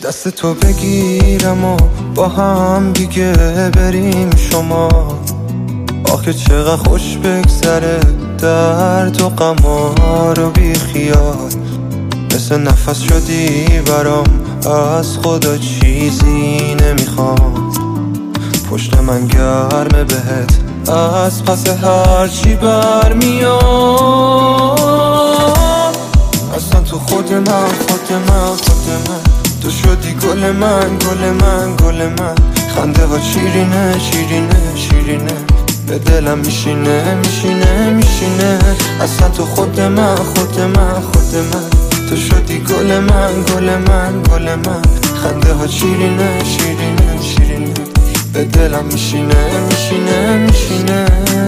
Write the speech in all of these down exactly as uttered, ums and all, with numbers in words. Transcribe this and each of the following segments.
دست تو بگیرم و با هم دیگه بریم شما. آخه چقدر خوش بگذره درد و غما رو بی خیال. مثل نفس شدی برام از خدا چیزی نمیخوام. پشت من گرمه بهت از پس هرچی برمیاد. اصلا تو خود من خود من خود من تو شدی گل من گل من گل من. خنده ها شیرینه شیرینه شیرینه به دلم میشینه میشینه میشینه. اصلا تو خود من خود من خود من تو شدی گل من گل من گل من. خنده ها شیرینه شیرینه شیرینه به دلم میشینه میشینه میشینه.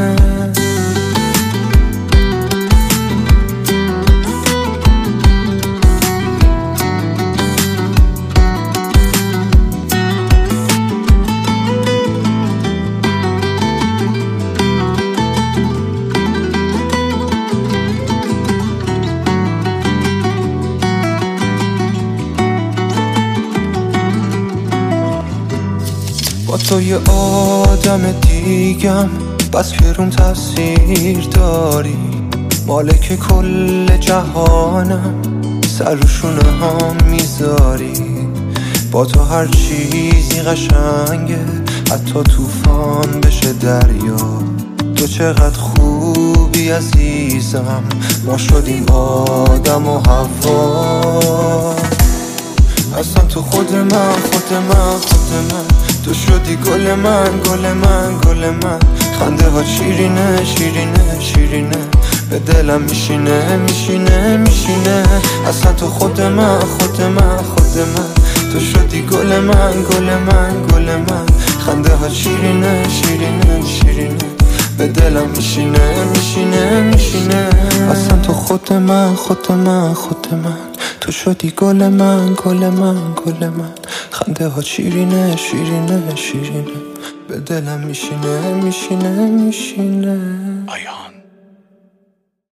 با تو یه آدم دیگم بس که روم تاثیر داری. مالک کل جهانم سر و شونه هم میذاری. با تو هر چیزی قشنگه حتی طوفان بشه دریا. تو چقدر خوبی عزیزم ما شدیم آدم و هوا. اصلا تو خود من خود من خود من تو شدی گل من گل من گل من. خنده ها شیرینه شیرینه شیرینه به دلم میشینه میشینه میشینه. اصلا تو خود من خود من خود من تو شدی گل من گل من گل من. خنده ها شیرینه شیرینه شیرینه به دلم میشینه میشینه میشینه. اصلا تو خود من خود من خود من تو شدی گل من گل من گل من. خنده ها شیرینه شیرینه شیرینه به دلم میشینه میشینه میشینه. آیان